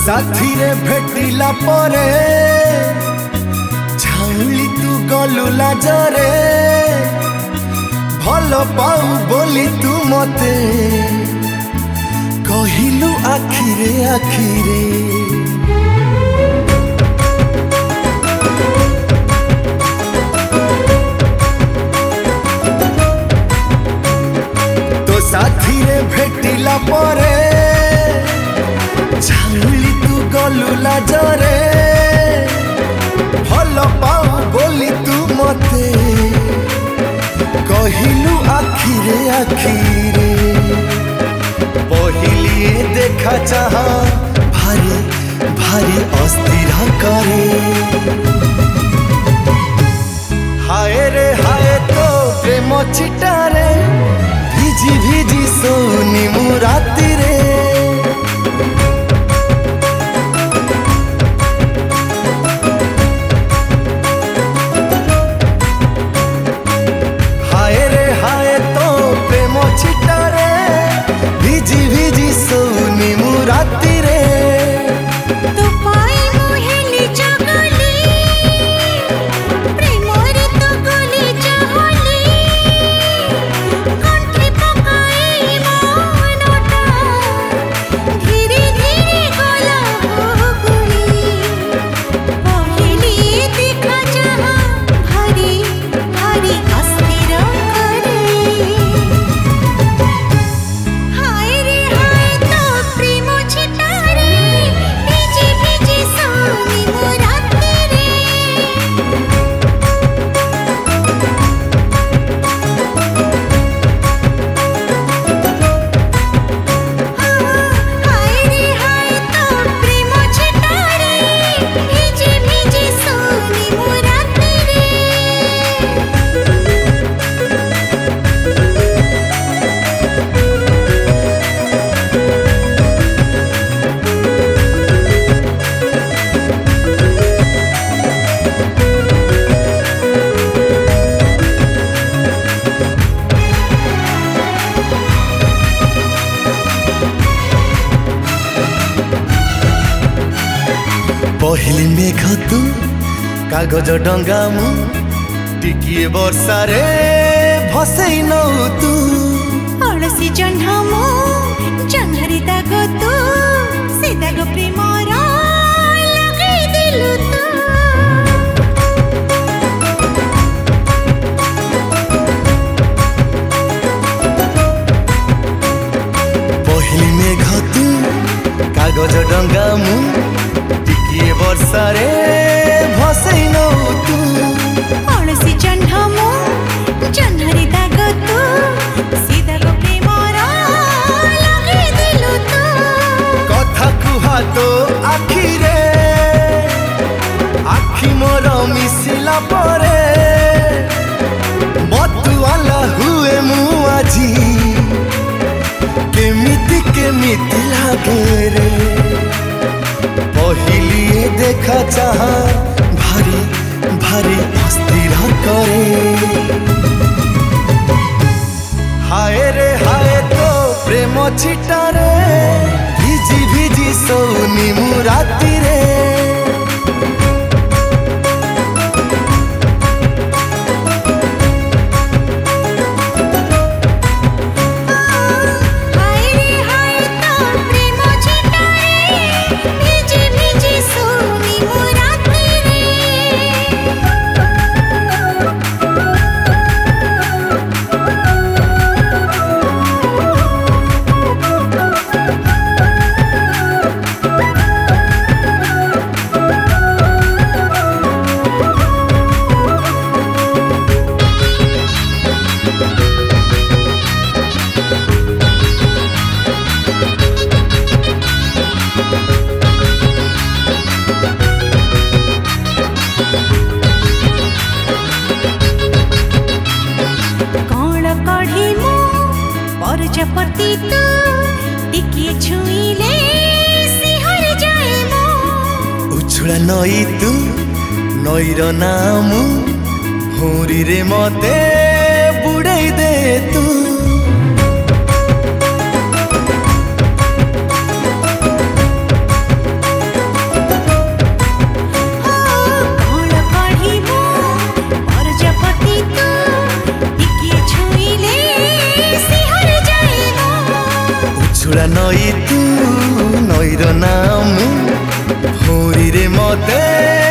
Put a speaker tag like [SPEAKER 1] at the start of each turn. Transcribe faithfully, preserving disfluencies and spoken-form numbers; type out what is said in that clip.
[SPEAKER 1] साथी रे भेटिला परे झाउली तू गलु लाजरे भल पाऊ बोली तू मते कहिलु आखिरे आखिरे तो साथी रे भेटिला परे झाउली तू गलु लाजरे भल पाऊ बोली तू मते कहिलु आखिरे आखिरे पहिले देखा चाहा भारी भारी अस्थिर करे हाय रे हाय तो प्रेम चिटारे भिजी भिजी सोनी मु राती रे पहली मेघ तू कागज डंगा मु टिकिए वर्षा रे भसई नौ तू
[SPEAKER 2] अड़सी जह्न मु जह्नरी दाग तू से दाग प्रेम लगई दिलु तू
[SPEAKER 1] पहली मेघ तू कागज डंगा मु टिकिए वर्षा रे भसई नौ तू
[SPEAKER 2] अड़सी जह्न मु जह्नरी दाग तू से दाग प्रेम लगई दिलु तू
[SPEAKER 1] कथा कुहा तो आखिरे आखि मोर मिसिला परे मतुआला हुए मु आजी केमिति केमिति लागे रे पहिले देखा चाहा भारी भारी अस्थिर करे हाय रे हाय तो प्रेम छिटारे भिजी भिजी सोनी मु राती रे
[SPEAKER 2] प्रजापति तू टिकिए छुईले सिहर जाए मो
[SPEAKER 1] उछुड़ा नई तू नईर नाम हुरी रे मते बुड़ाई दे तू ପୁରା ନଈ ତୁ ନଈର ନାମ ଭଉଁରୀରେ ମତେ